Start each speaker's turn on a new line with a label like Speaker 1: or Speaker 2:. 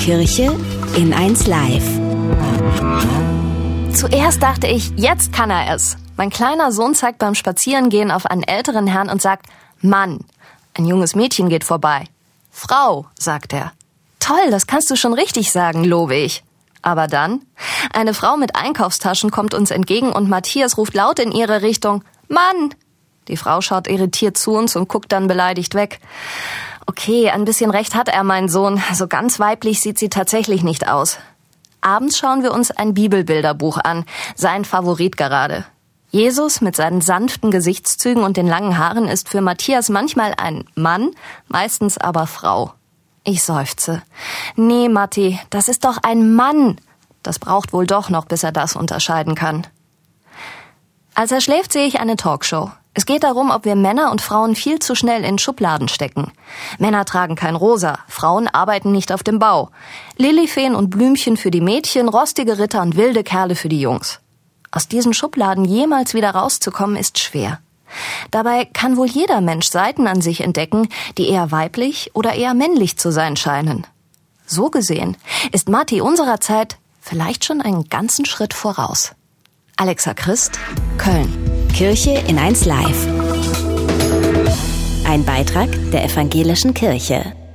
Speaker 1: Kirche in 1 Live.
Speaker 2: Zuerst dachte ich, jetzt kann er es. Mein kleiner Sohn zeigt beim Spazierengehen auf einen älteren Herrn und sagt, Mann. Ein junges Mädchen geht vorbei. Frau, sagt er. Toll, das kannst du schon richtig sagen, lobe ich. Aber dann, eine Frau mit Einkaufstaschen kommt uns entgegen und Matthias ruft laut in ihre Richtung, Mann! Die Frau schaut irritiert zu uns und guckt dann beleidigt weg. Okay, ein bisschen recht hat er, mein Sohn. So ganz weiblich sieht sie tatsächlich nicht aus. Abends schauen wir uns ein Bibelbilderbuch an, sein Favorit gerade. Jesus mit seinen sanften Gesichtszügen und den langen Haaren ist für Matthias manchmal ein Mann, meistens aber Frau. Ich seufze. Nee, Matti, das ist doch ein Mann. Das braucht wohl doch noch, bis er das unterscheiden kann. Als er schläft, sehe ich eine Talkshow. Es geht darum, ob wir Männer und Frauen viel zu schnell in Schubladen stecken. Männer tragen kein Rosa, Frauen arbeiten nicht auf dem Bau. Lilifeen und Blümchen für die Mädchen, rostige Ritter und wilde Kerle für die Jungs. Aus diesen Schubladen jemals wieder rauszukommen, ist schwer. Dabei kann wohl jeder Mensch Seiten an sich entdecken, die eher weiblich oder eher männlich zu sein scheinen. So gesehen ist Matti unserer Zeit vielleicht schon einen ganzen Schritt voraus. Alexa Christ, Köln.
Speaker 1: Kirche in 1 Live. Ein Beitrag der Evangelischen Kirche.